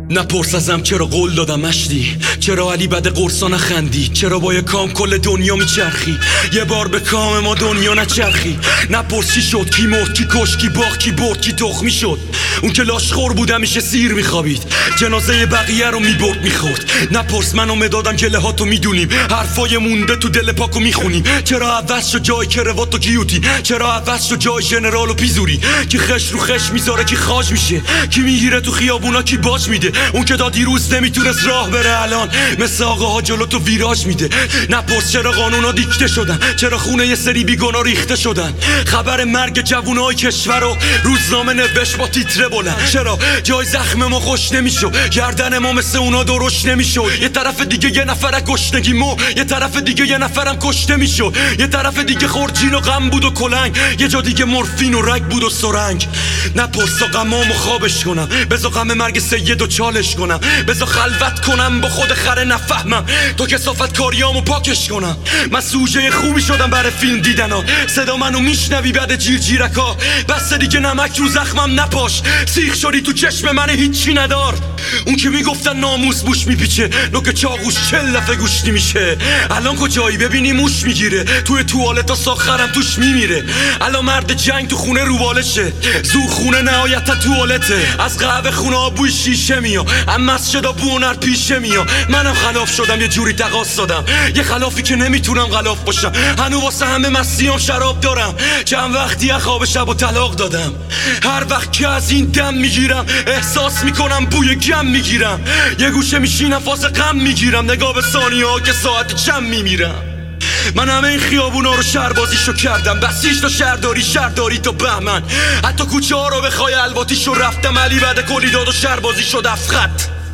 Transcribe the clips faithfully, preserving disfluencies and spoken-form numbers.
نپرس ازم چرا قول دادم مشتی، چرا علی بد قرصا نخندی، چرا با یه کام کل دنیا میچرخی، یه بار به کام ما دنیا نچرخی. نپرس چی شد، کی مرد، کی کش، کی باخت، کی برد، کی تخمی شد. اون که لاشخور بود همیشه سیر میخوابید، جنازه بقیه رو میبرد میخورد. نپرس من و مدادم که لهاتو میدونیم، حرفای مونده تو دل پاکو میخونیم. چرا عوض شد جای کروات و کیوتی، چرا عوض شد جای ژنرال و پیزوری. کی خش رو خش میذاره، کی خاج میشه، کی میگیره تو خیابونا، کی باج میده. اون که تا دیروز نمیتونست راه بره الان مثل آقاها جلو تو ویراج میده. نپرس چرا قانونا دیکته شدن، چرا خونه یه سری بیگناه ریخته شدن. خبر مرگ جوونای کشور رو روزنامه نوشت با تیتره بلند. چرا جای زخم ما خوش نمیشد، گردن ما مثل اونا درشت نمیشد. یه طرف دیگه یه نفر گشنگی مو، یه طرف دیگه یه نفرم کشته میشد. یه طرف دیگه خورجین و غم بود و کلنگ، یه جا دیگه مورفین و رگ بود و سرنگ. نپرس تا غمامو خوابش کنم، بذار غم مرگ سید و چالش کنم، بذار خلوت کنم با خود خره نفهمم تو کثافت کاریامو پاکش کنم. من سوژه خوبی شدم برای فیلم دیدن ها، صدا منو میشنوی بعد جیر جیرکا. بس دیگه نمک رو زخمم نپاش، سیخ شدی تو چشم من هیچی ندار. اون که میگفتن ناموس بوش میپیچه، نوک چاقوش چل دفعه گوشتی میشه. الان کجایی ببینی موش میگیره، توی توالت تا ساخرم توش میمیره. الان مرد جنگ تو خونه روبالشه، زور خونه نهایتا توالته. از قهوه خونه ها بوی شیشه میاد، اما از شدا بونر پیشه میاد. منم خلاف شدم، یه جوری تقاص دادم، یه خلافی که نمیتونم غلاف باشم. هنو واسه همه مسیام شراب دارم، چند وقتی خواب شب و طلاق دادم. هر وقت که از این دم میگیرم احساس میکنم بوی گم میگیرم. یه گوشه میشینم فاز غم میگیرم، نگاه به ثانیه ها که ساعت چند میمیرم. من همه این خیابونا رو شهربازیشو کردم، بسیج تا شهرداری، شهرداری تا بهمن. حتی کوچه ها رو بخوای الواتیشو رفتم، علی بعد کلی داد و شهربازیشو دفخط.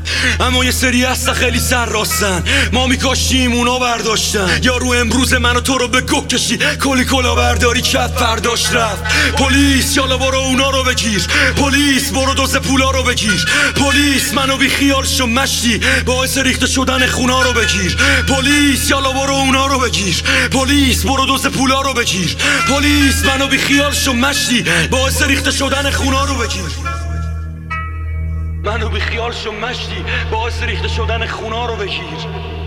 اما یه سری هستن خیلی سر راستن، ما میکاشیم اونا برداشتن. یارو امروز منو تو رو به گوه کشی، کلی کلا برداری کرد فرداش رفت. پلیس یالا برو اونا رو بگیر، پلیس برو دوز پولا رو بگیر. پلیس منو بی خیال شو مشتی، باعث ریخته شدن خونا رو بگیر. پلیس یالا برو اونا رو بگیر، پلیس برو دوز پولا رو بگیر. پلیس منو بی خیال شو مشتی، باعث ریخته شدن خونا رو بگیر. منو بی خیال شو مشتی، باعث ریخته شدن خونا رو بگیر.